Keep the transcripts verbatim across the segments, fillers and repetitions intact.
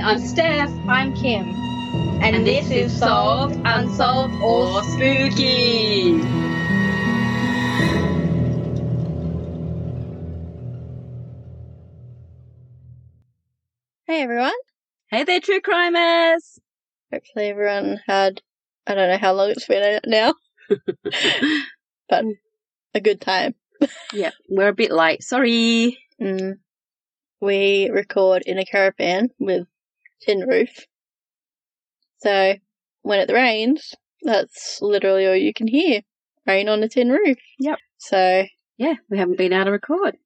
I'm Steph. I'm Kim. And, and this, this is Solved, Unsolved, or Spooky. Hey, everyone. Hey there, true crimers. Hopefully everyone had, I don't know how long it's been out now, but a good time. Yeah, we're a bit late. Sorry. Mm. We record in a caravan with tin roof. So when it rains, that's literally all you can hear. Rain on a tin roof. Yep. So yeah, we haven't been able to record.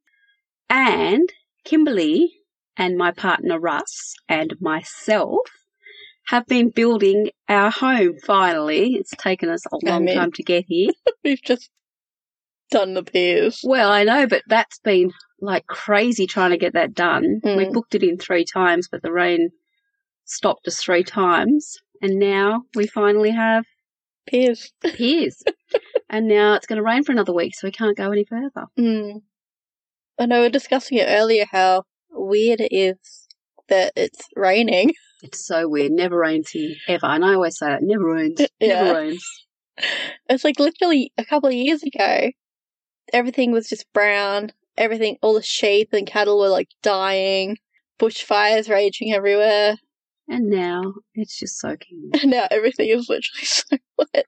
And Kimberly and my partner Russ and myself have been building our home finally. It's taken us a long I mean, time to get here. We've just done the piers. Well, I know, but that's been like crazy trying to get that done. Mm. We booked it in three times, but the rain stopped us three times. And now we finally have piers. Piers. And now it's going to rain for another week, so we can't go any further. Mm. I know we were discussing it earlier how weird it is that it's raining. It's so weird. Never rains here, ever. And I always say that. Never rains. Yeah. Never rains. It's like literally a couple of years ago, everything was just brown. Everything, all the sheep and cattle were like dying. Bushfires raging everywhere. And now it's just soaking. And now everything is literally so wet.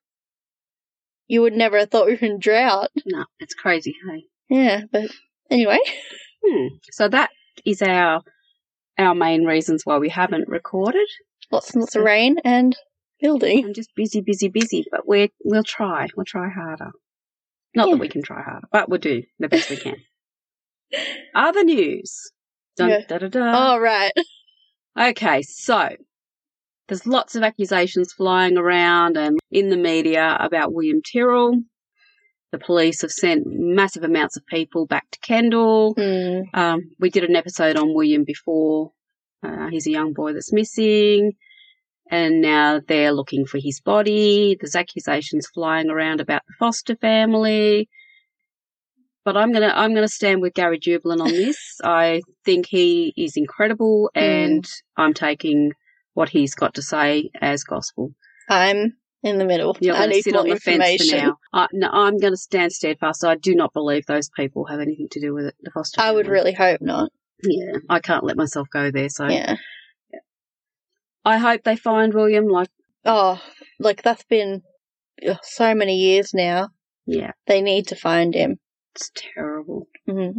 You would never have thought we were in drought. No, it's crazy, hey? Yeah, but anyway. Hmm. So that is our our main reasons why we haven't recorded. Lots and lots so, of rain and building. I'm just busy, busy, busy, but we're, we'll try. We'll try harder. Not yeah. that we can try harder, but we'll do the best we can. Other news. Dun, yeah. da, da, da. Oh, right. Okay, so there's lots of accusations flying around and in the media about William Tyrrell. The police have sent massive amounts of people back to Kendall. Mm. Um, we did an episode on William before. Uh, he's a young boy that's missing, and now they're looking for his body. There's accusations flying around about the Foster family. But I'm gonna I'm gonna stand with Gary Jubelin on this. I think he is incredible, and mm. I'm taking what he's got to say as gospel. I'm in the middle. You're I need sit more on the information. Fence for now. I, no, I'm going to stand steadfast. I do not believe those people have anything to do with it. The Foster I family. would really hope not. Yeah, I can't let myself go there. So yeah, yeah. I hope they find William. Like oh, like that's been ugh, so many years now. Yeah, they need to find him. It's terrible. Mm-hmm.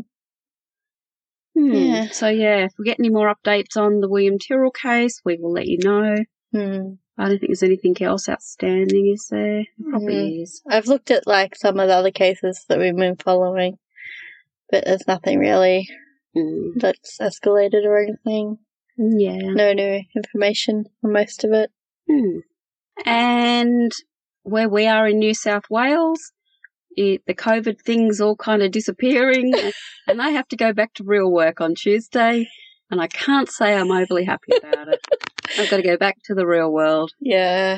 Hmm. Yeah. So yeah, if we get any more updates on the William Tyrrell case, we will let you know. Hmm. I don't think there's anything else outstanding, is there? There probably mm. is. I've looked at like some of the other cases that we've been following, but there's nothing really mm. that's escalated or anything. Yeah. No new information on most of it. Hmm. And where we are in New South Wales, it, the COVID thing's all kind of disappearing, and I have to go back to real work on Tuesday, and I can't say I'm overly happy about it. I've got to go back to the real world. Yeah.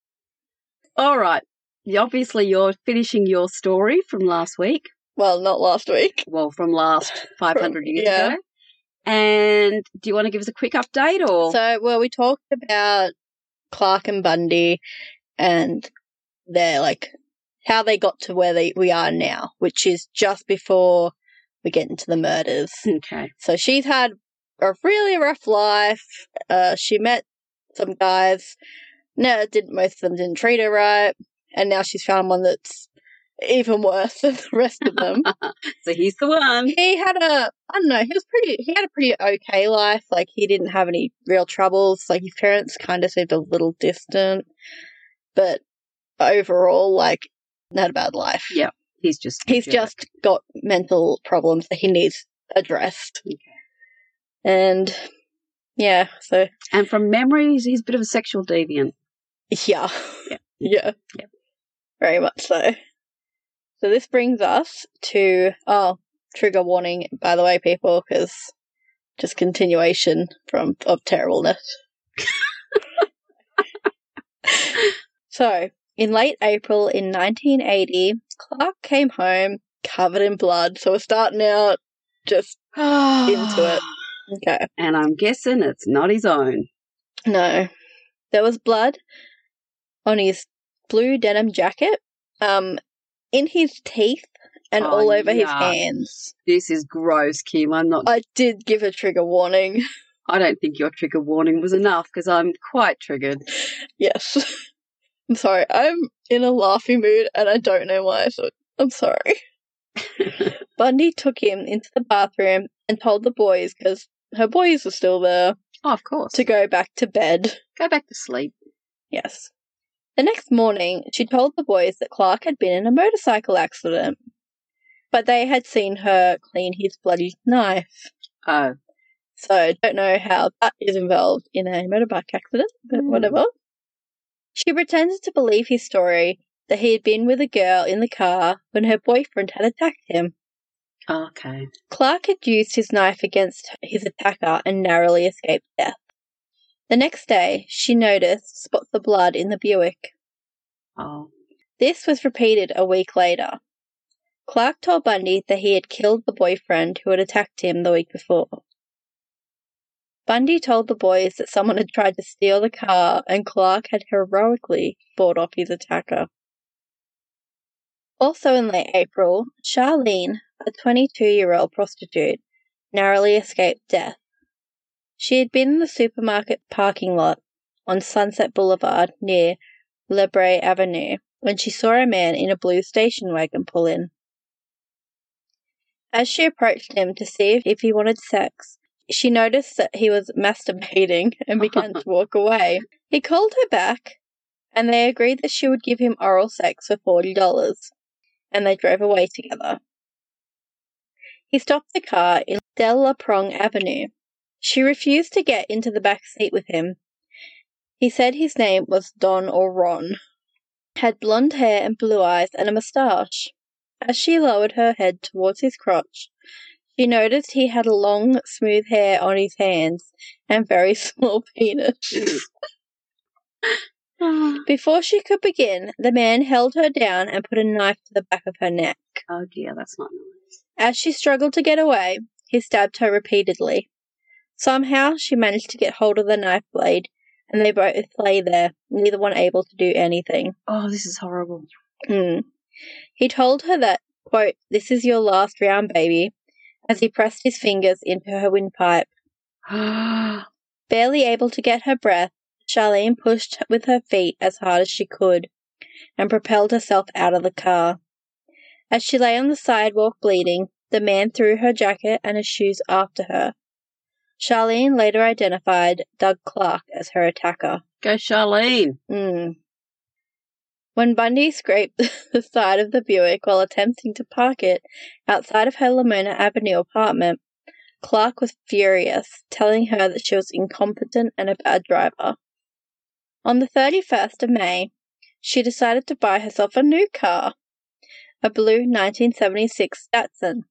All right. Obviously, you're finishing your story from last week. Well, not last week. Well, from last five hundred from, years yeah. ago. And do you want to give us a quick update? Or So, well, we talked about Clark and Bundy and their, like, how they got to where they we are now, which is just before we get into the murders. Okay. So she's had a really rough life. Uh, she met some guys. No, didn't most of them didn't treat her right, and now she's found one that's even worse than the rest of them. So he's the one. He had a, I don't know, he was pretty. He had a pretty okay life. Like he didn't have any real troubles. Like his parents kind of seemed a little distant, but overall, like, not a bad life. Yeah, he's just he's just got mental problems that he needs addressed. Okay. And, yeah, so... And from memory, he's a bit of a sexual deviant. Yeah. Yeah. Yeah. Yeah. Very much so. So this brings us to... Oh, trigger warning, by the way, people, because just continuation from of terribleness. So, in late April in nineteen eighty, Clark came home covered in blood. So we're starting out just into it. Okay. And I'm guessing it's not his own. No. There was blood on his blue denim jacket, um, in his teeth, and Oh, all over his yuck. hands. This is gross, Kim. I'm not. I did give a trigger warning. I don't think your trigger warning was enough because I'm quite triggered. Yes. I'm sorry. I'm in a laughing mood and I don't know why, so I'm sorry. Bundy took him into the bathroom and told the boys, because her boys were still there, Oh, of course. to go back to bed. Go back to sleep. Yes. The next morning, she told the boys that Clark had been in a motorcycle accident, but they had seen her clean his bloody knife. Oh. So, don't know how that is involved in a motorbike accident, but Mm. whatever. She pretended to believe his story that he had been with a girl in the car when her boyfriend had attacked him. Okay. Clark had used his knife against his attacker and narrowly escaped death. The next day, she noticed spots of blood in the Buick. Oh. This was repeated a week later. Clark told Bundy that he had killed the boyfriend who had attacked him the week before. Bundy told the boys that someone had tried to steal the car and Clark had heroically fought off his attacker. Also in late April, Charlene, a twenty-two-year-old prostitute, narrowly escaped death. She had been in the supermarket parking lot on Sunset Boulevard near La Brea Avenue when she saw a man in a blue station wagon pull in. As she approached him to see if he wanted sex, she noticed that he was masturbating and began to walk away. He called her back, and they agreed that she would give him oral sex for forty dollars, and they drove away together. He stopped the car in De La Prong Avenue. She refused to get into the back seat with him. He said his name was Don or Ron, had blonde hair and blue eyes and a moustache. As she lowered her head towards his crotch, she noticed he had long, smooth hair on his hands and very small penis. Before she could begin, the man held her down and put a knife to the back of her neck. Oh dear, that's not nice. As she struggled to get away, he stabbed her repeatedly. Somehow, she managed to get hold of the knife blade, and they both lay there, neither one able to do anything. Oh, this is horrible. Mm. He told her that, quote, "This is your last round, baby," as he pressed his fingers into her windpipe. Barely able to get her breath, Charlene pushed with her feet as hard as she could and propelled herself out of the car. As she lay on the sidewalk bleeding, the man threw her jacket and her shoes after her. Charlene later identified Doug Clark as her attacker. Go Charlene. Mm. When Bundy scraped the side of the Buick while attempting to park it outside of her Lamona Avenue apartment, Clark was furious, telling her that she was incompetent and a bad driver. On the thirty-first of May, she decided to buy herself a new car, a blue nineteen seventy-six Datsun.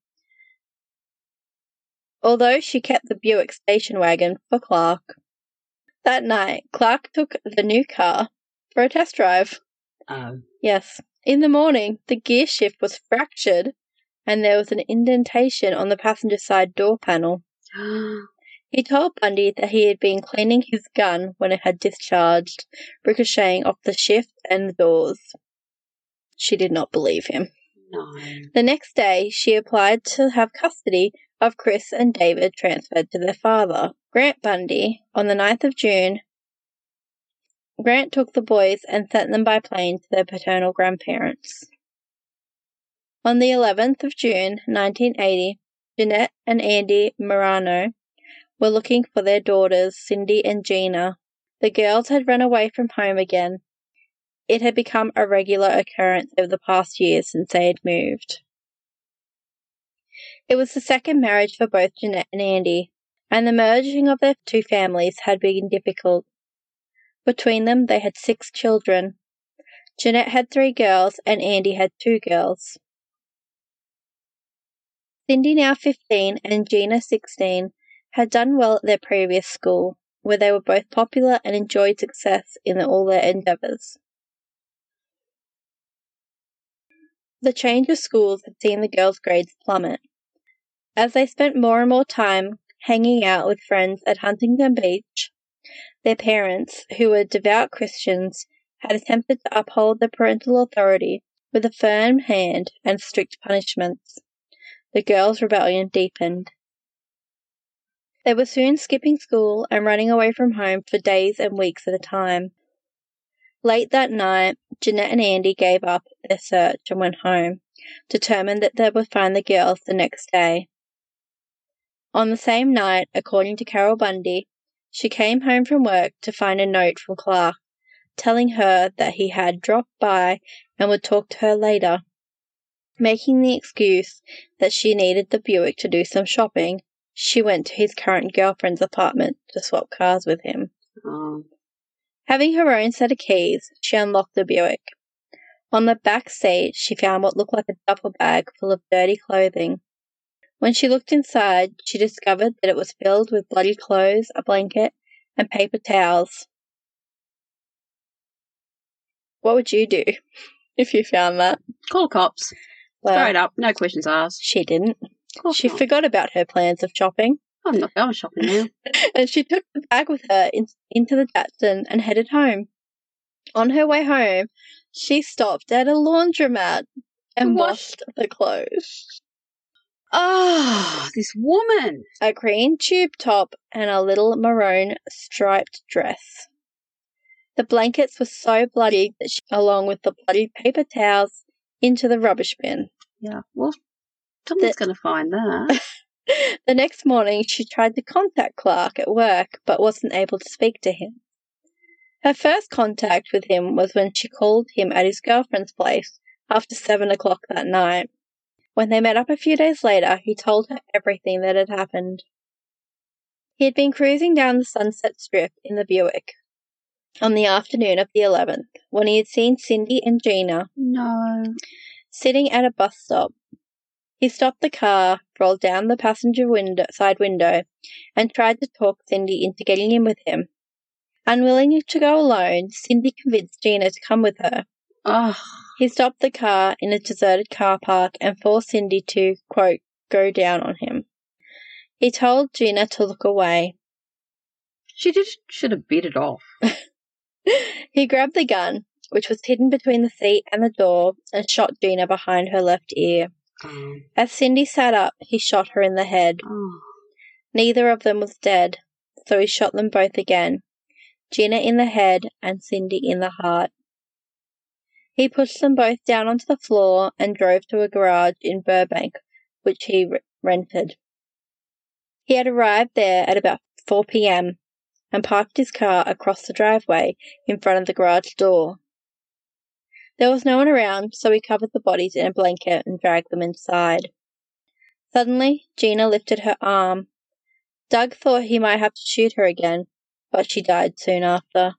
Although she kept the Buick station wagon for Clark. That night, Clark took the new car for a test drive. Oh. Yes. In the morning, the gear shift was fractured and there was an indentation on the passenger side door panel. He told Bundy that he had been cleaning his gun when it had discharged, ricocheting off the shift and the doors. She did not believe him. No. The next day, she applied to have custody of Chris and David transferred to their father, Grant Bundy. On the ninth of June, Grant took the boys and sent them by plane to their paternal grandparents. On the eleventh of June, nineteen eighty, Jeanette and Andy Marano were looking for their daughters, Cindy and Gina. The girls had run away from home again. It had become a regular occurrence over the past years since they had moved. It was the second marriage for both Jeanette and Andy, and the merging of their two families had been difficult. Between them, they had six children. Jeanette had three girls, and Andy had two girls. Cindy, now fifteen, and Gina, sixteen, had done well at their previous school, where they were both popular and enjoyed success in all their endeavours. The change of schools had seen the girls' grades plummet. As they spent more and more time hanging out with friends at Huntington Beach, Their parents, who were devout Christians, had attempted to uphold the parental authority with a firm hand and strict punishments. The girls' rebellion deepened. They were soon skipping school and running away from home for days and weeks at a time. Late that night, Jeanette and Andy gave up their search and went home, determined that they would find the girls the next day. On the same night, according to Carol Bundy, she came home from work to find a note from Clark, telling her that he had dropped by and would talk to her later. Making the excuse that she needed the Buick to do some shopping, she went to his current girlfriend's apartment to swap cars with him. Oh. Having her own set of keys, she unlocked the Buick. On the back seat, she found what looked like a duffel bag full of dirty clothing. When she looked inside, she discovered that it was filled with bloody clothes, a blanket, and paper towels. What would you do if you found that? Call cops. Well, Straight up. No questions asked. She didn't. Of course She not. forgot about her plans of shopping. I'm not going shopping now. And she took the bag with her in, into the Datsun and headed home. On her way home, she stopped at a laundromat and What? washed the clothes. Oh, this woman. A green tube top and a little maroon striped dress. The blankets were so bloody that she, along with the bloody paper towels, into the rubbish bin. Yeah, well, someone's going to find that. The next morning, she tried to contact Clark at work, but wasn't able to speak to him. Her first contact with him was when she called him at his girlfriend's place after seven o'clock that night. When they met up a few days later, he told her everything that had happened. He had been cruising down the Sunset Strip in the Buick on the afternoon of the eleventh, when he had seen Cindy and Gina No. sitting at a bus stop. He stopped the car, rolled down the passenger window, side window, and tried to talk Cindy into getting in with him. Unwilling to go alone, Cindy convinced Gina to come with her. Oh, He stopped the car in a deserted car park and forced Cindy to, quote, go down on him. He told Gina to look away. she just should have bit it off. He grabbed the gun, which was hidden between the seat and the door, and shot Gina behind her left ear. Um, As Cindy sat up, he shot her in the head. oh. Neither of them was dead, so he shot them both again, Gina in the head and Cindy in the heart. He pushed them both down onto the floor and drove to a garage in Burbank, which he re- rented. He had arrived there at about four p.m. and parked his car across the driveway in front of the garage door. There was no one around, so he covered the bodies in a blanket and dragged them inside. Suddenly, Gina lifted her arm. Doug thought he might have to shoot her again, but she died soon after.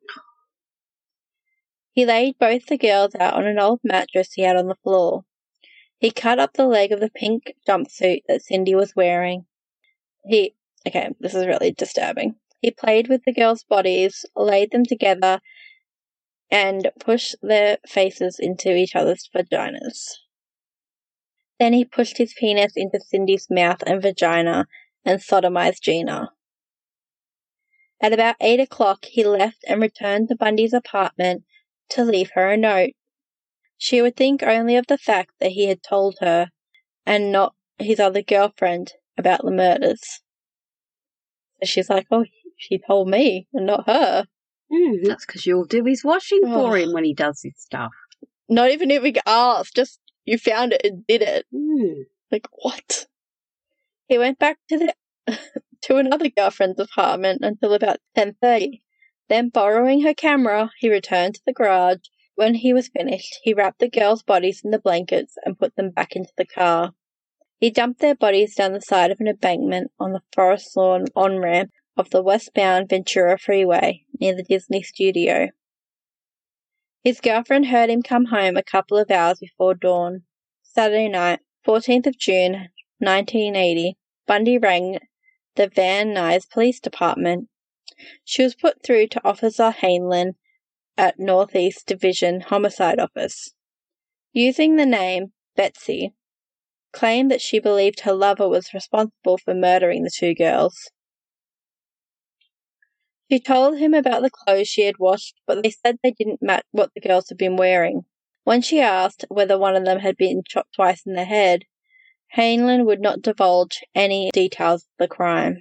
He laid both the girls out on an old mattress he had on the floor. He cut up the leg of the pink jumpsuit that Cindy was wearing. He, okay, this is really disturbing. He played with the girls' bodies, laid them together, and pushed their faces into each other's vaginas. Then he pushed his penis into Cindy's mouth and vagina and sodomized Gina. At about eight o'clock, he left and returned to Bundy's apartment to leave her a note. She would think only of the fact that he had told her, and not his other girlfriend, about the murders. So she's like, oh, he told me and not her. Mm, that's because you'll do his washing for Oh. him when he does his stuff. Not even if we asked, just you found it and did it. Mm. Like, what? He went back to the to another girlfriend's apartment until about ten thirty. Then, borrowing her camera, he returned to the garage. When he was finished, he wrapped the girls' bodies in the blankets and put them back into the car. He dumped their bodies down the side of an embankment on the Forest Lawn on-ramp of the westbound Ventura Freeway near the Disney studio. His girlfriend heard him come home a couple of hours before dawn. Saturday night, fourteenth of June, nineteen eighty, Bundy rang the Van Nuys Police Department. She was put through to Officer Hainlin at Northeast Division Homicide Office. Using the name Betsy, claimed that she believed her lover was responsible for murdering the two girls. She told him about the clothes she had washed, but they said they didn't match what the girls had been wearing. When she asked whether one of them had been shot twice in the head, Hanlon would not divulge any details of the crime.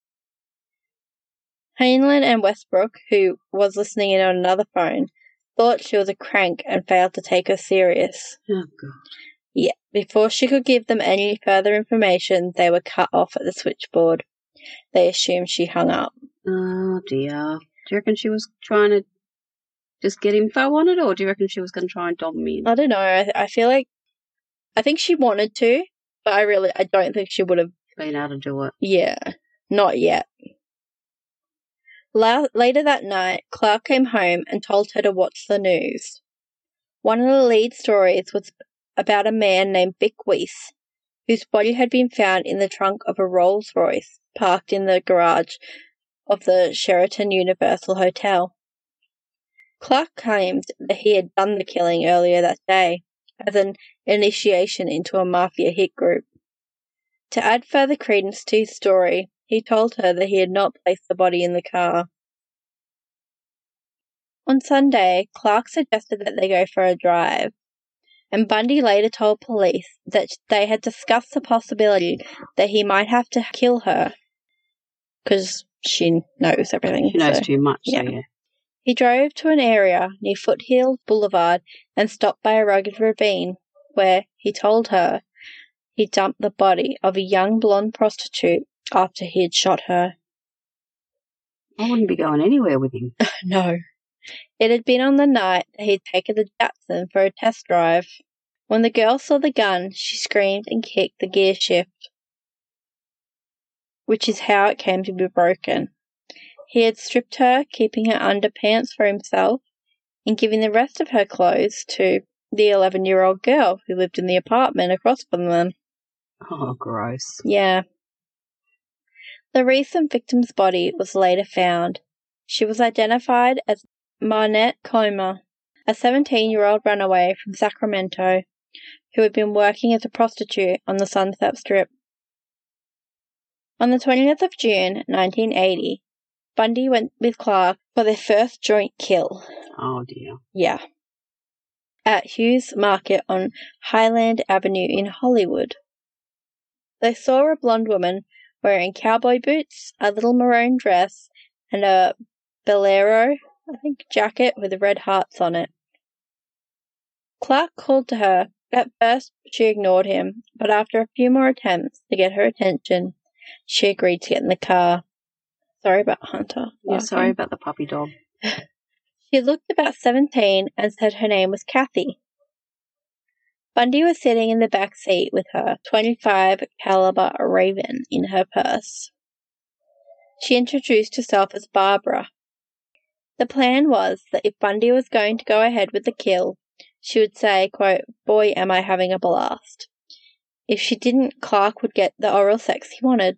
Hanlon and Westbrook, who was listening in on another phone, thought she was a crank and failed to take her serious. Oh, God. Yeah, before she could give them any further information, they were cut off at the switchboard. They assumed she hung up. Oh, dear. Do you reckon she was trying to just get info on it, or do you reckon she was going to try and dom me in? I don't know. I, I feel like, I think she wanted to, but I really, I don't think she would have been able to do it. Yeah, not yet. La- later that night, Clark came home and told her to watch the news. One of the lead stories was about a man named Vic Weiss, whose body had been found in the trunk of a Rolls-Royce parked in the garage of the Sheraton Universal Hotel. Clark claimed that he had done the killing earlier that day, as an initiation into a mafia hit group. To add further credence to his story, he told her that he had not placed the body in the car. On Sunday, Clark suggested that they go for a drive, and Bundy later told police that they had discussed the possibility that he might have to kill her, because she knows everything. She knows so, too much, yeah. so yeah. He drove to an area near Foothills Boulevard and stopped by a rugged ravine, where, he told her, he dumped the body of a young blonde prostitute after he had shot her. I wouldn't be going anywhere with him. No. It had been on the night that he'd taken the Datsun for a test drive. When the girl saw the gun, she screamed and kicked the gear shift, which is how it came to be broken. He had stripped her, keeping her underpants for himself, and giving the rest of her clothes to the eleven-year-old girl who lived in the apartment across from them. Oh, gross. Yeah. The recent victim's body was later found. She was identified as Marnette Comer, a seventeen-year-old runaway from Sacramento who had been working as a prostitute on the Sunset Strip. On the twentieth of June, nineteen eighty, Bundy went with Clark for their first joint kill. Oh, dear. Yeah. At Hughes Market on Highland Avenue in Hollywood. They saw a blonde woman wearing cowboy boots, a little maroon dress, and a bolero, I think, jacket with red hearts on it. Clark called to her. At first, she ignored him, but after a few more attempts to get her attention, she agreed to get in the car. Sorry about Hunter. Yeah, laughing. sorry about the puppy dog. She looked about seventeen and said her name was Kathy. Bundy was sitting in the back seat with her twenty-five caliber Raven in her purse. She introduced herself as Barbara. The plan was that if Bundy was going to go ahead with the kill, she would say, quote, "Boy, am I having a blast." If she didn't, Clark would get the oral sex he wanted.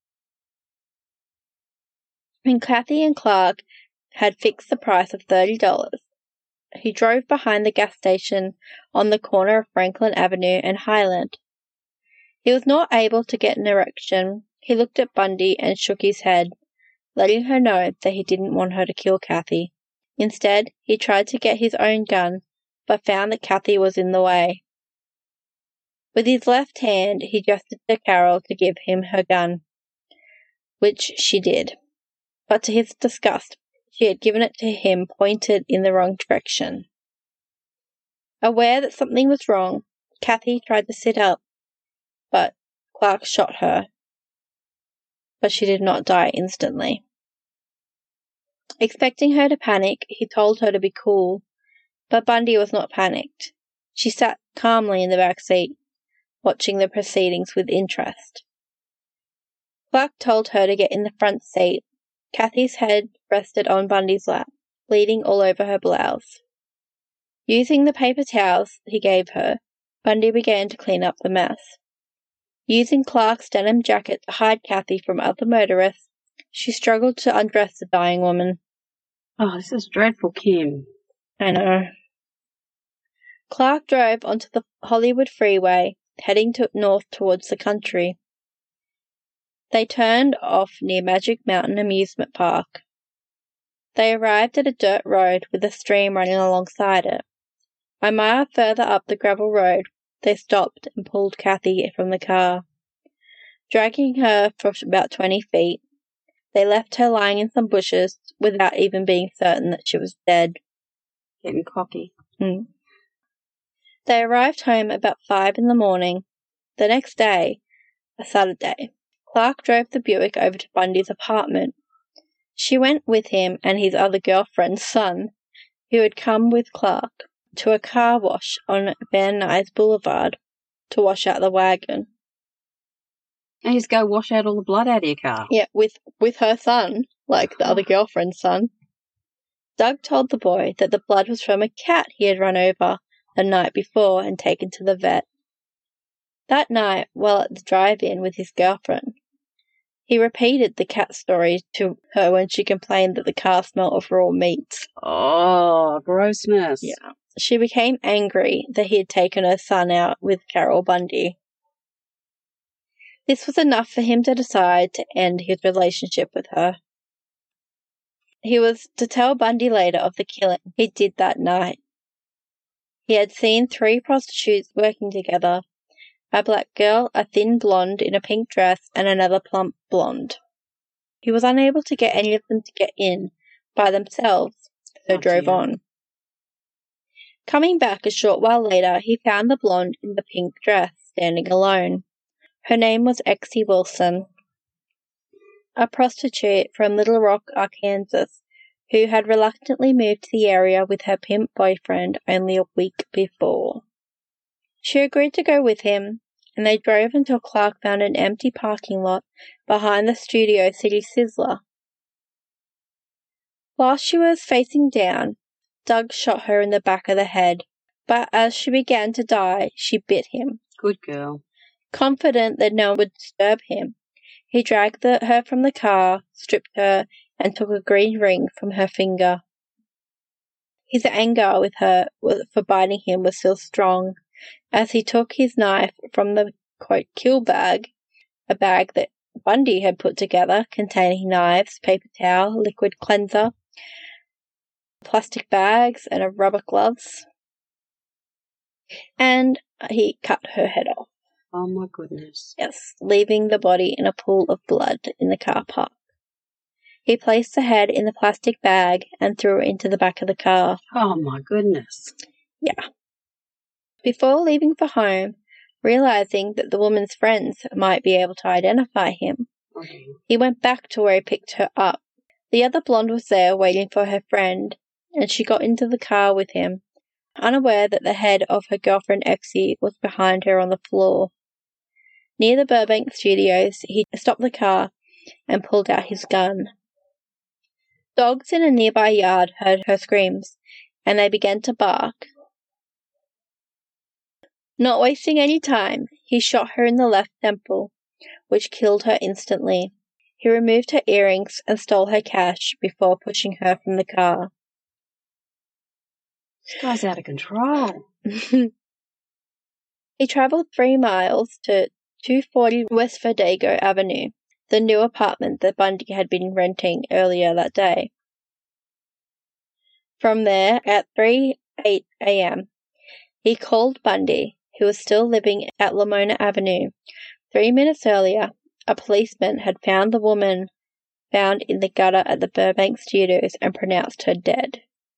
When Kathy and Clark had fixed the price of thirty dollars, he drove behind the gas station on the corner of Franklin Avenue and Highland. He was not able to get an erection. He looked at Bundy and shook his head, letting her know that he didn't want her to kill Kathy. Instead, he tried to get his own gun, but found that Kathy was in the way. With his left hand, he gestured to Carol to give him her gun, which she did. But to his disgust, she had given it to him pointed in the wrong direction. Aware that something was wrong, Kathy tried to sit up, but Clark shot her. But she did not die instantly. Expecting her to panic, he told her to be cool, but Bundy was not panicked. She sat calmly in the back seat, watching the proceedings with interest. Clark told her to get in the front seat. Kathy's head rested on Bundy's lap, bleeding all over her blouse. Using the paper towels he gave her, Bundy began to clean up the mess. Using Clark's denim jacket to hide Kathy from other motorists, she struggled to undress the dying woman. Oh, this is dreadful, Kim. I know. Clark drove onto the Hollywood freeway, heading to north towards the country. They turned off near Magic Mountain Amusement Park. They arrived at a dirt road with a stream running alongside it. A mile further up the gravel road, they stopped and pulled Kathy from the car. Dragging her for about twenty feet, they left her lying in some bushes without even being certain that she was dead. Getting cocky. Mm. They arrived home about five in the morning. The next day, a Saturday, Clark drove the Buick over to Bundy's apartment. She went with him and his other girlfriend's son, who had come with Clark, to a car wash on Van Nuys Boulevard to wash out the wagon. And just go wash out all the blood out of your car. Yeah, with, with her son, like the other girlfriend's son. Doug told the boy that the blood was from a cat he had run over the night before and taken to the vet. That night, while at the drive-in with his girlfriend, he repeated the cat story to her when she complained that the car smelled of raw meat. Oh, grossness. Yeah. She became angry that he had taken her son out with Carol Bundy. This was enough for him to decide to end his relationship with her. He was to tell Bundy later of the killing he did that night. He had seen three prostitutes working together, a black girl, a thin blonde in a pink dress, and another plump blonde. He was unable to get any of them to get in by themselves, so Oh, drove dear. on. Coming back a short while later, he found the blonde in the pink dress, standing alone. Her name was Exie Wilson, a prostitute from Little Rock, Arkansas, who had reluctantly moved to the area with her pimp boyfriend only a week before. She agreed to go with him, and they drove until Clark found an empty parking lot behind the Studio City Sizzler. While she was facing down, Doug shot her in the back of the head, but as she began to die, she bit him. Good girl. Confident that no one would disturb him, he dragged the, her from the car, stripped her, and took a green ring from her finger. His anger with her for biting him was still strong, as he took his knife from the, quote, kill bag, a bag that Bundy had put together containing knives, paper towel, liquid cleanser, plastic bags, and a rubber gloves, and he cut her head off. Oh, my goodness. Yes, leaving the body in a pool of blood in the car park. He placed the head in the plastic bag and threw it into the back of the car. Oh, my goodness. Yeah. Before leaving for home, realizing that the woman's friends might be able to identify him, Okay. he went back to where he picked her up. The other blonde was there waiting for her friend, and she got into the car with him, unaware that the head of her girlfriend Exie was behind her on the floor. Near the Burbank Studios, he stopped the car and pulled out his gun. Dogs in a nearby yard heard her screams, and they began to bark. Not wasting any time, he shot her in the left temple, which killed her instantly. He removed her earrings and stole her cash before pushing her from the car. This guy's out of control. He traveled three miles to two forty West Verdago Avenue, the new apartment that Bundy had been renting earlier that day. From there, at three oh eight a.m., he called Bundy, who was still living at Lamona Avenue. Three minutes earlier, a policeman had found the woman found in the gutter at the Burbank Studios and pronounced her dead.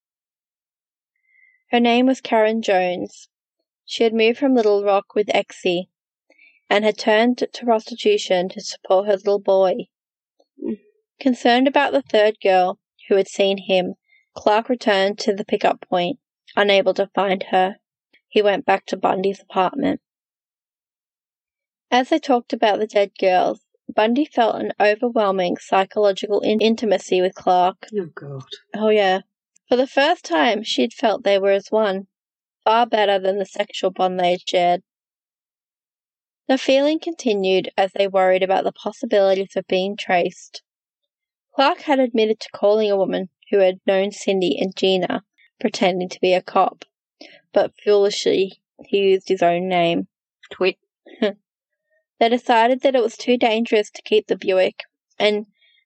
Her name was Karen Jones. She had moved from Little Rock with Exie and had turned to prostitution to support her little boy. Concerned about the third girl who had seen him, Clark returned to the pickup point, unable to find her. He went back to Bundy's apartment. As they talked about the dead girls, Bundy felt an overwhelming psychological in- intimacy with Clark. Oh, God. Oh, yeah. For the first time, she'd felt they were as one, far better than the sexual bond they had shared. The feeling continued as they worried about the possibilities of being traced. Clark had admitted to calling a woman who had known Cindy and Gina, pretending to be a cop, but foolishly he used his own name. Twit. They decided that it was too dangerous to keep the Buick, and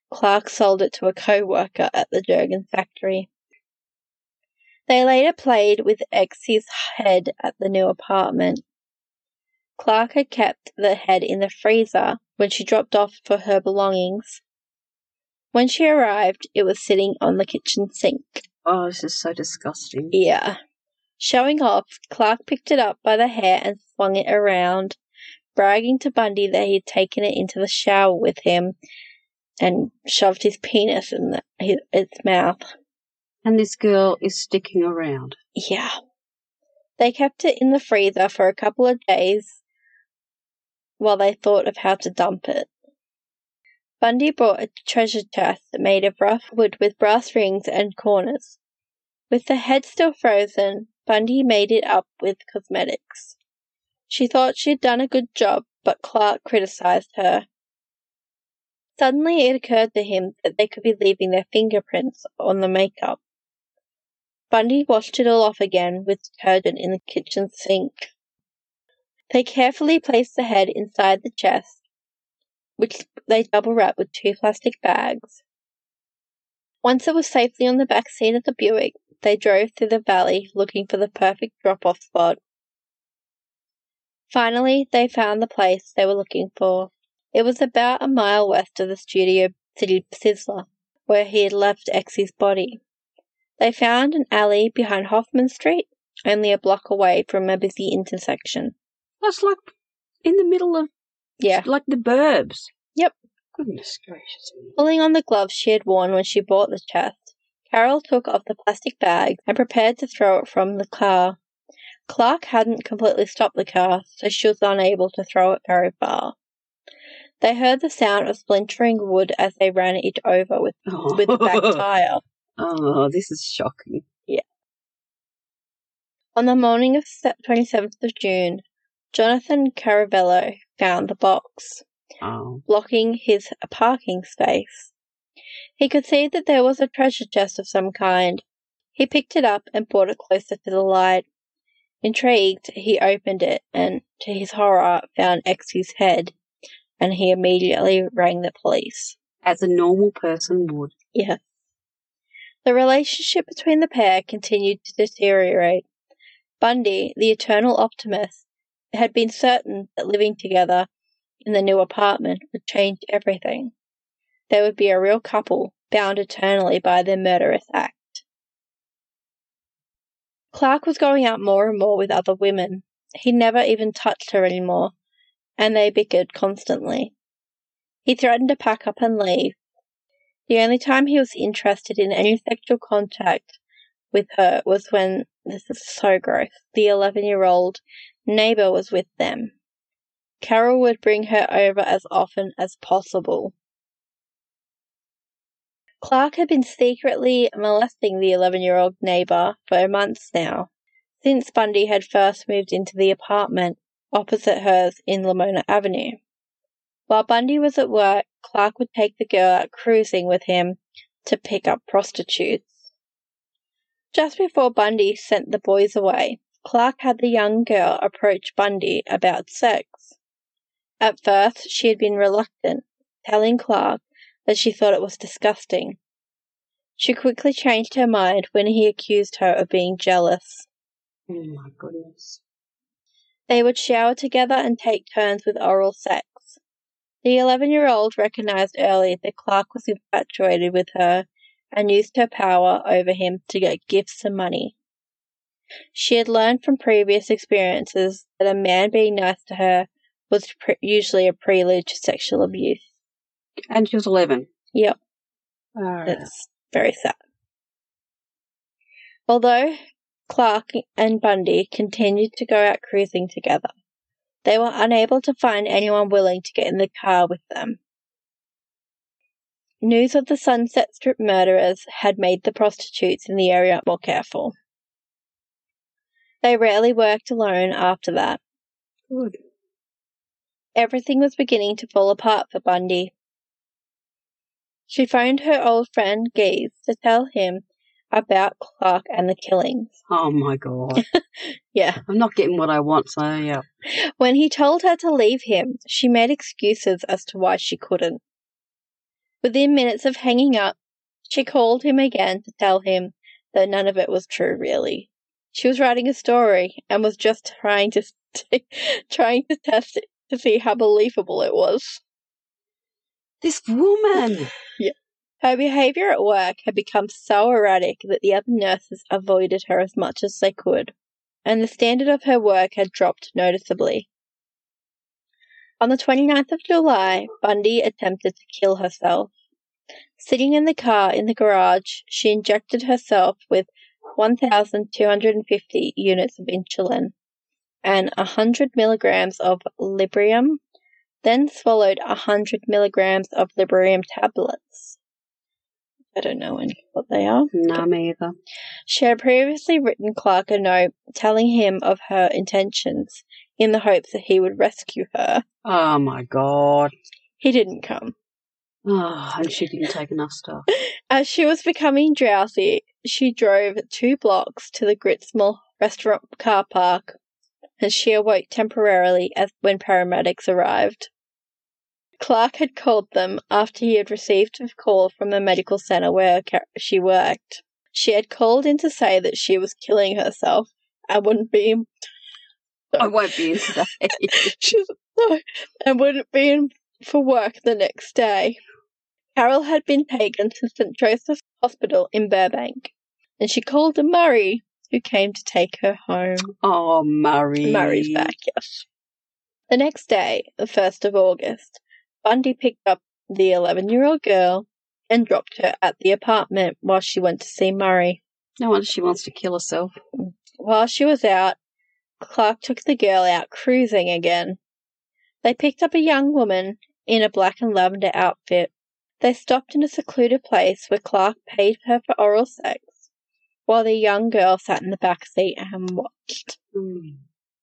Clark sold it to a co-worker at the Jurgen factory. They later played with Exie's head at the new apartment. Clark had kept the head in the freezer when she dropped off for her belongings. When she arrived, it was sitting on the kitchen sink. Oh, this is so disgusting. Yeah. Showing off, Clark picked it up by the hair and swung it around, bragging to Bundy that he had taken it into the shower with him and shoved his penis in the, his, its mouth. And this girl is sticking around. Yeah. They kept it in the freezer for a couple of days while they thought of how to dump it. Bundy brought a treasure chest made of rough wood with brass rings and corners. With the head still frozen, Bundy made it up with cosmetics. She thought she had done a good job, but Clark criticized her. Suddenly it occurred to him that they could be leaving their fingerprints on the makeup. Bundy washed it all off again with detergent in the kitchen sink. They carefully placed the head inside the chest, which they double-wrapped with two plastic bags. Once it was safely on the back seat of the Buick, they drove through the valley looking for the perfect drop-off spot. Finally, they found the place they were looking for. It was about a mile west of the Studio City Sizzler, where he had left Exie's body. They found an alley behind Hoffman Street, only a block away from a busy intersection. That's like in the middle of, Yeah. like the burbs. Yep. Goodness gracious. Pulling on the gloves she had worn when she bought the chest, Carol took off the plastic bag and prepared to throw it from the car. Clark hadn't completely stopped the car, so she was unable to throw it very far. They heard the sound of splintering wood as they ran it over with, Oh. with the back tire. Oh, this is shocking. Yeah. On the morning of twenty-seventh of June, Jonathan Caravello found the box, Oh. blocking his parking space. He could see that there was a treasure chest of some kind. He picked it up and brought it closer to the light. Intrigued, he opened it and, to his horror, found Exie's head, and he immediately rang the police. As a normal person would. Yeah. The relationship between the pair continued to deteriorate. Bundy, the eternal optimist, had been certain that living together in the new apartment would change everything. They would be a real couple, bound eternally by their murderous act. Clark was going out more and more with other women. He never even touched her anymore, and they bickered constantly. He threatened to pack up and leave. The only time he was interested in any sexual contact with her was when, this is so gross, the eleven-year-old neighbor was with them. Carol would bring her over as often as possible. Clark had been secretly molesting the eleven-year-old neighbor for months now, since Bundy had first moved into the apartment opposite hers in Lamona Avenue. While Bundy was at work, Clark would take the girl out cruising with him to pick up prostitutes. Just before Bundy sent the boys away, Clark had the young girl approach Bundy about sex. At first, she had been reluctant, telling Clark that she thought it was disgusting. She quickly changed her mind when he accused her of being jealous. Oh my goodness. They would shower together and take turns with oral sex. The eleven-year-old recognized early that Clark was infatuated with her and used her power over him to get gifts and money. She had learned from previous experiences that a man being nice to her was pre- usually a prelude to sexual abuse. And she was eleven. Yep. Oh. It's very sad. Although Clark and Bundy continued to go out cruising together, they were unable to find anyone willing to get in the car with them. News of the Sunset Strip murderers had made the prostitutes in the area more careful. They rarely worked alone after that. Good. Everything was beginning to fall apart for Bundy. She phoned her old friend Geese to tell him about Clark and the killings. Oh my God. Yeah. I'm not getting what I want, so yeah. When he told her to leave him, she made excuses as to why she couldn't. Within minutes of hanging up, she called him again to tell him that none of it was true, really. She was writing a story and was just trying to trying to test it to see how believable it was. This woman! Yeah. Her behaviour at work had become so erratic that the other nurses avoided her as much as they could, and the standard of her work had dropped noticeably. On the twenty-ninth of July, Bundy attempted to kill herself. Sitting in the car in the garage, she injected herself with one thousand two hundred fifty units of insulin and one hundred milligrams of Librium, then swallowed one hundred milligrams of Librium tablets. I don't know any what they are. No, me either. She had previously written Clark a note telling him of her intentions in the hopes that he would rescue her. Oh, my God. He didn't come. Oh, and she didn't take enough stuff. As she was becoming drowsy, she drove two blocks to the Gritsmill restaurant car park, and she awoke temporarily as when paramedics arrived. Clark had called them after he had received a call from the medical centre where she worked. She had called in to say that she was killing herself and wouldn't be in... I won't be in today. She's, no, and wouldn't be in for work the next day. Carol had been taken to Saint Joseph's Hospital in Burbank, and she called Murray, who came to take her home. Oh, Murray. Murray's back, yes. The next day, the first of August, Bundy picked up the eleven-year-old girl and dropped her at the apartment while she went to see Murray. No wonder she wants to kill herself. While she was out, Clark took the girl out cruising again. They picked up a young woman in a black and lavender outfit. They stopped in a secluded place where Clark paid her for oral sex, while the young girl sat in the back seat and watched. Mm.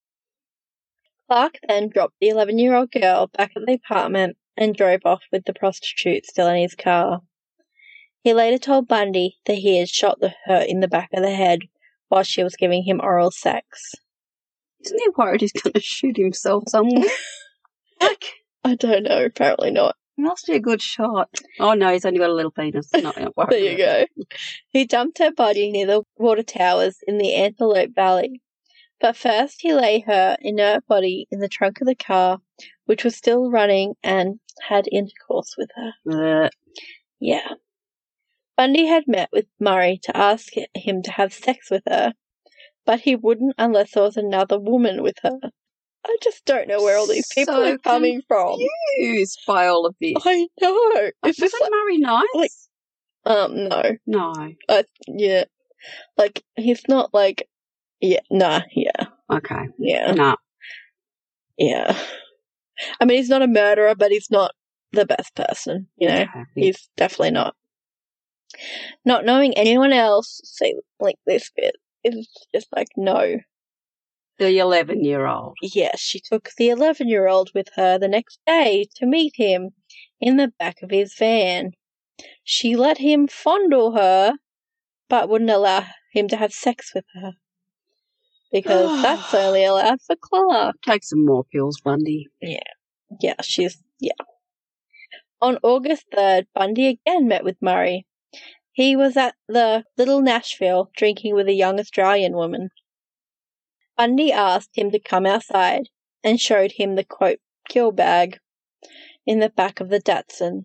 Clark then dropped the eleven-year-old girl back at the apartment and drove off with the prostitute still in his car. He later told Bundy that he had shot the, her in the back of the head while she was giving him oral sex. Isn't he worried he's going to shoot himself somewhere? Like, I don't know, apparently not. He must be a good shot. Oh, no, he's only got a little penis. No, don't worry. There you go. He dumped her body near the water towers in the Antelope Valley. But first he lay her inert body in the trunk of the car, which was still running, and had intercourse with her. Uh, yeah. Bundy had met with Murray to ask him to have sex with her, but he wouldn't unless there was another woman with her. I just don't know where all these people so are coming from. Confused by all of this. I know. Is this like Murray nice? Like, um, no. No. Uh, yeah. Like, he's not like, yeah, nah, yeah. Okay. Yeah. Nah. Yeah. I mean, he's not a murderer, but he's not the best person, you know? Okay. He's definitely not. Not knowing anyone else, say, like, this bit, is just like, no. The eleven-year-old. Yes, she took the eleven-year-old with her the next day to meet him in the back of his van. She let him fondle her, but wouldn't allow him to have sex with her. Because that's only allowed for Clark. Take some more pills, Bundy. Yeah. Yeah, she's, yeah. On August third, Bundy again met with Murray. He was at the Little Nashville drinking with a young Australian woman. Bundy asked him to come outside and showed him the, quote, kill bag in the back of the Datsun.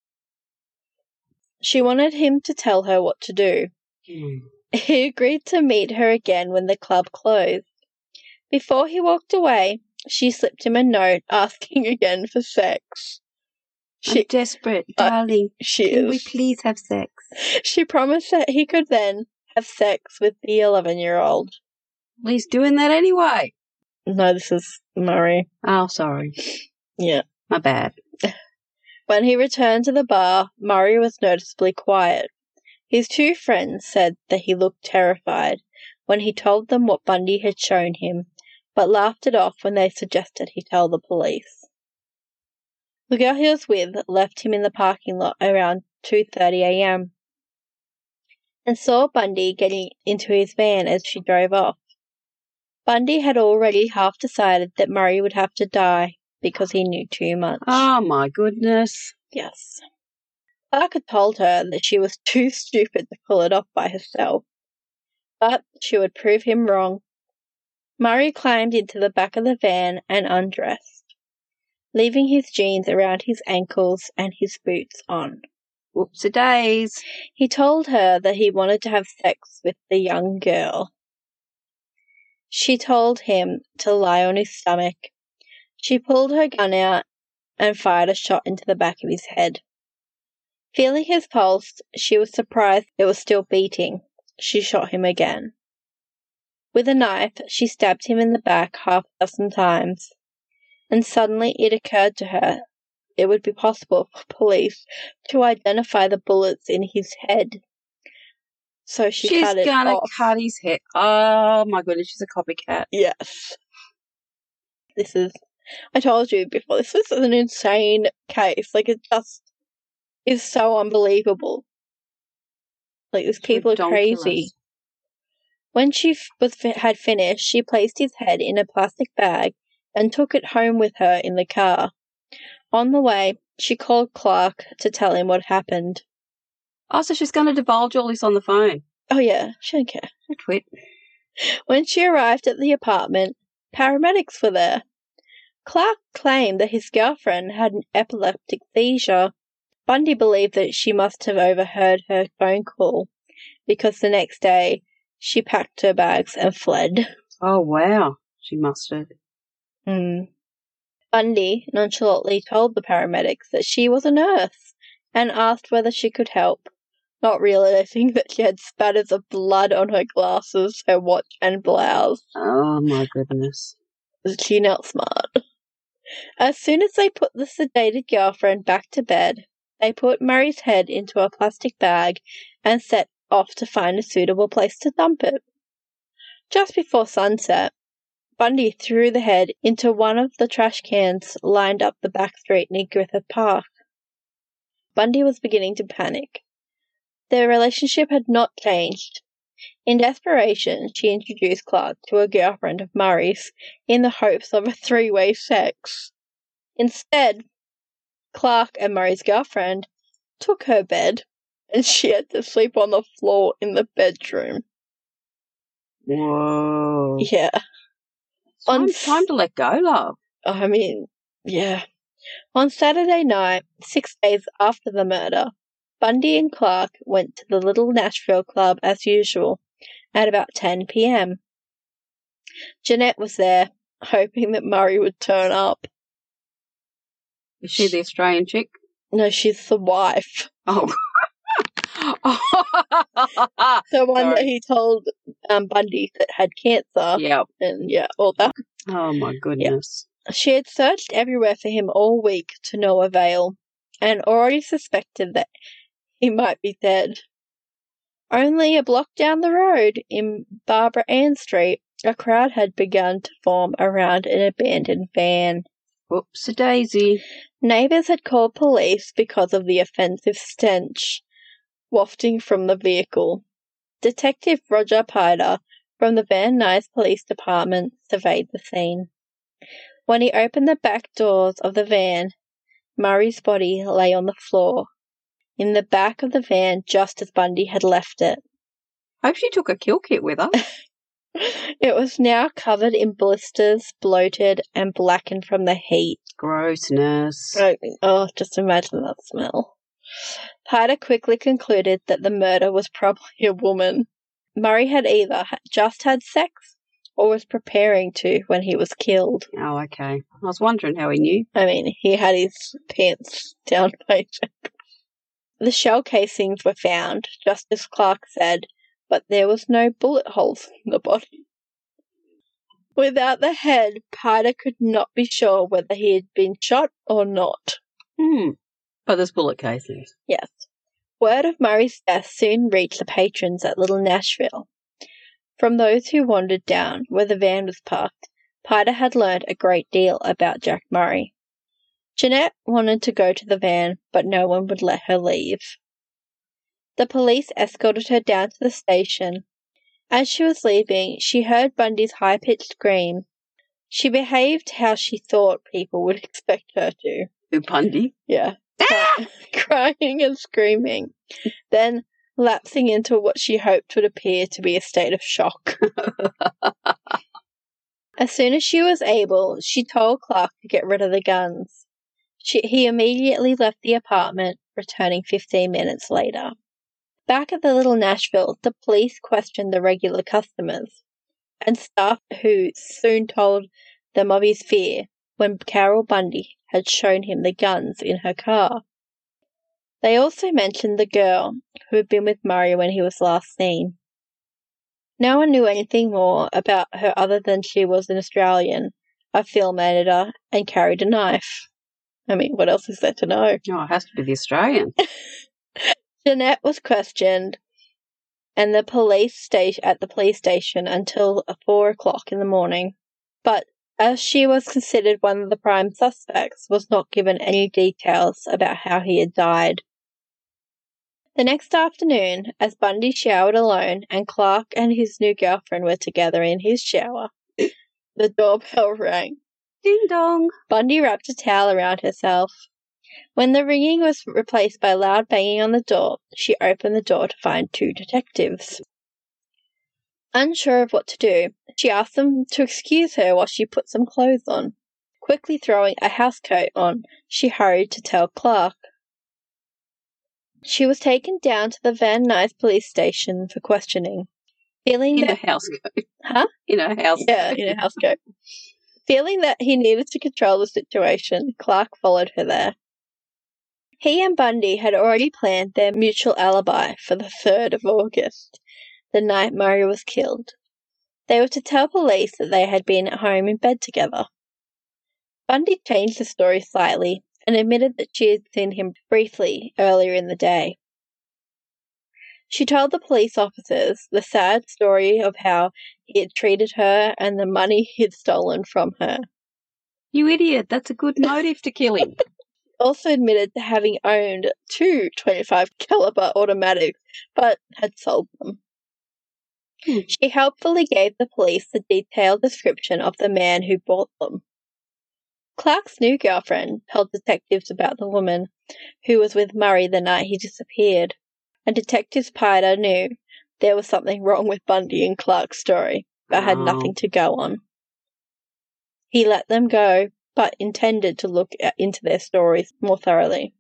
She wanted him to tell her what to do. Mm. He agreed to meet her again when the club closed. Before he walked away, she slipped him a note asking again for sex. She, I'm desperate, uh, darling. She Can is. we please have sex? She promised that he could then have sex with the eleven-year-old. Well, he's doing that anyway. No, this is Murray. Oh, sorry. Yeah. My bad. When he returned to the bar, Murray was noticeably quiet. His two friends said that he looked terrified when he told them what Bundy had shown him, but laughed it off when they suggested he tell the police. The girl he was with left him in the parking lot around two thirty a.m. and saw Bundy getting into his van as she drove off. Bundy had already half decided that Murray would have to die because he knew too much. Oh, my goodness. Yes. Clark had told her that she was too stupid to pull it off by herself, but she would prove him wrong. Murray climbed into the back of the van and undressed, leaving his jeans around his ankles and his boots on. Whoops-a-days. He told her that he wanted to have sex with the young girl. She told him to lie on his stomach. She pulled her gun out and fired a shot into the back of his head. Feeling his pulse, she was surprised it was still beating. She shot him again. With a knife, she stabbed him in the back half a dozen times, and suddenly it occurred to her it would be possible for police to identify the bullets in his head. So she She's cut it gonna off. cut his head. Oh my goodness, she's a copycat. Yes. This is, I told you before, this is an insane case. Like, it just is so unbelievable. Like, these people are crazy. When she f- was had finished, she placed his head in a plastic bag and took it home with her in the car. On the way, she called Clark to tell him what happened. Oh, so she's going to divulge all this on the phone. Oh, yeah, she don't care. A twit. When she arrived at the apartment, paramedics were there. Clark claimed that his girlfriend had an epileptic seizure. Bundy believed that she must have overheard her phone call because the next day she packed her bags and fled. Oh, wow. She must have. Mm. Bundy nonchalantly told the paramedics that she was a nurse and asked whether she could help, not realizing that she had spatters of blood on her glasses, her watch, and blouse. Oh, my goodness. She not smart. As soon as they put the sedated girlfriend back to bed, they put Murray's head into a plastic bag and set off to find a suitable place to dump it. Just before sunset, Bundy threw the head into one of the trash cans lined up the back street near Griffith Park. Bundy was beginning to panic. Their relationship had not changed. In desperation, she introduced Clark to a girlfriend of Murray's in the hopes of a three-way sex. Instead, Clark and Murray's girlfriend took her bed, and she had to sleep on the floor in the bedroom. Whoa. Yeah. Time, On time to let go, love. I mean, yeah. On Saturday night, six days after the murder, Bundy and Clark went to the Little Nashville Club as usual at about ten p.m. Jeanette was there, hoping that Murray would turn up. Is she the Australian chick? No, she's the wife. Oh. The one Sorry. that he told um, Bundy that had cancer. Yep. And yeah, all that. Oh, my goodness. She had searched everywhere for him all week to no avail, and already suspected that he might be dead. Only a block down the road, in Barbara Ann Street, a crowd had begun to form around an abandoned van. Whoops-a-daisy. Neighbours had called police because of the offensive stench wafting from the vehicle. Detective Roger Pider from the Van Nuys Police Department surveyed the scene. When he opened the back doors of the van, Murray's body lay on the floor, in the back of the van just as Bundy had left it. Hope she took a kill kit with her. It was now covered in blisters, bloated, and blackened from the heat. Grossness. Oh, oh, just imagine that smell. Pider quickly concluded that the murder was probably a woman. Murray had either just had sex or was preparing to when he was killed. Oh, okay. I was wondering how he knew. I mean, he had his pants down by his ankles. The shell casings were found, just as Clark said, but there was no bullet holes in the body. Without the head, Pider could not be sure whether he had been shot or not. Hmm. But there's bullet casings. Yes. Word of Murray's death soon reached the patrons at Little Nashville. From those who wandered down where the van was parked, Pider had learned a great deal about Jack Murray. Jeanette wanted to go to the van, but no one would let her leave. The police escorted her down to the station. As she was leaving, she heard Bundy's high-pitched scream. She behaved how she thought people would expect her to. Who, Bundy? Yeah. cry- crying and screaming, then lapsing into what she hoped would appear to be a state of shock. As soon as she was able, she told Clark to get rid of the guns. She, he immediately left the apartment, returning fifteen minutes later. Back at the Little Nashville, the police questioned the regular customers and staff who soon told them of his fear when Carol Bundy had shown him the guns in her car. They also mentioned the girl who had been with Murray when he was last seen. No one knew anything more about her other than she was an Australian, a film editor, and carried a knife. I mean, what else is there to know? Oh, it has to be the Australian. Jeanette was questioned and the police station at the police station until four o'clock in the morning, but as she was considered one of the prime suspects, was not given any details about how he had died. The next afternoon, as Bundy showered alone and Clark and his new girlfriend were together in his shower, the doorbell rang. Ding dong. Bundy wrapped a towel around herself. When the ringing was replaced by loud banging on the door, she opened the door to find two detectives. Unsure of what to do, she asked them to excuse her while she put some clothes on. Quickly throwing a housecoat on, she hurried to tell Clark. She was taken down to the Van Nuys police station for questioning. Feeling In that, a house coat. Huh? In a house Yeah, coat. in a housecoat. Feeling that he needed to control the situation, Clark followed her there. He and Bundy had already planned their mutual alibi for the third of August, the night Murray was killed. They were to tell police that they had been at home in bed together. Bundy changed the story slightly and admitted that she had seen him briefly earlier in the day. She told the police officers the sad story of how he had treated her and the money he had stolen from her. You idiot, that's a good motive to kill him. Also admitted to having owned two twenty-five caliber automatics, but had sold them. Hmm. She helpfully gave the police the detailed description of the man who bought them. Clark's new girlfriend told detectives about the woman who was with Murray the night he disappeared, and Detective Spider knew there was something wrong with Bundy and Clark's story, but had Oh. nothing to go on. He let them go, but intended to look at, into their stories more thoroughly.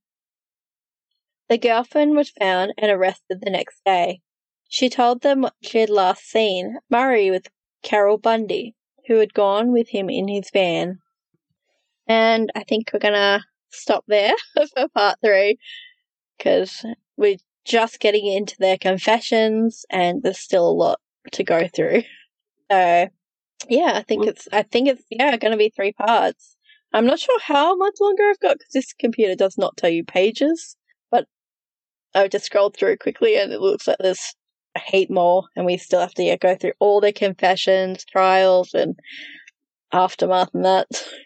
The girlfriend was found and arrested the next day. She told them what she had last seen Murray with Carol Bundy, who had gone with him in his van. And I think we're going to stop there for part three, because we're just getting into their confessions and there's still a lot to go through. So, yeah, I think it's, I think it's, yeah, going to be three parts. I'm not sure how much longer I've got because this computer does not tell you pages, but I've just scrolled through quickly and it looks like there's a heap more and we still have to yeah, go through all their confessions, trials, and aftermath and that.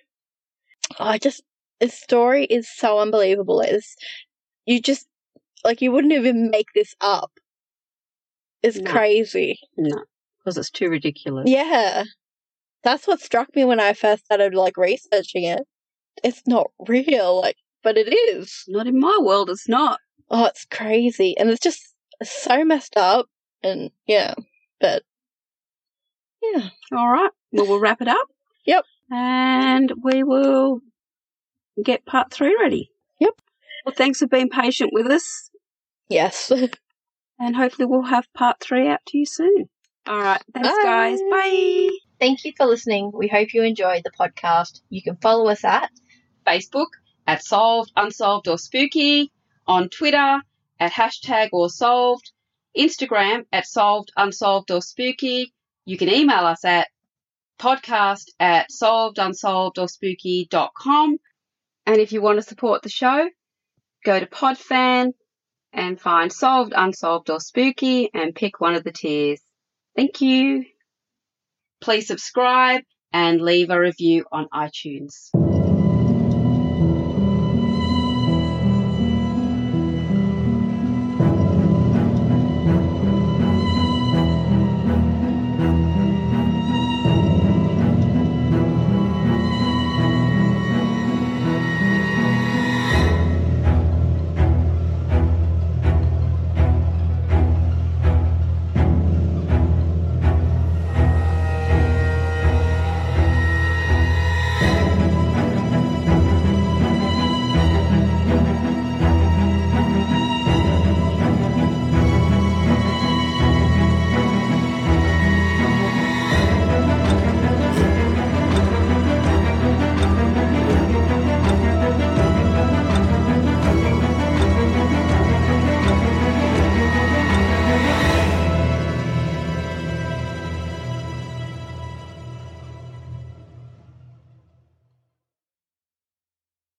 I just, this story is so unbelievable. It's, you just, like, you wouldn't even make this up. It's No. crazy. No, because it's too ridiculous. Yeah. That's what struck me when I first started, like, researching it. It's not real, like, but it is. Not in my world, it's not. Oh, it's crazy. And it's just so messed up. And, yeah. But, yeah. All right. Well, we'll wrap it up. Yep. And we will get part three ready. Yep. Well, thanks for being patient with us. Yes. And hopefully we'll have part three out to you soon. All right. Thanks, Bye. guys. Bye. Thank you for listening. We hope you enjoyed the podcast. You can follow us at Facebook at Solved, Unsolved or Spooky, on Twitter at hashtag or solved, Instagram at Solved, Unsolved or Spooky. You can email us at podcast at solved, unsolved or spooky dot com. And if you want to support the show, go to Podfan and find Solved, Unsolved or Spooky and pick one of the tiers. Thank you. Please subscribe and leave a review on iTunes.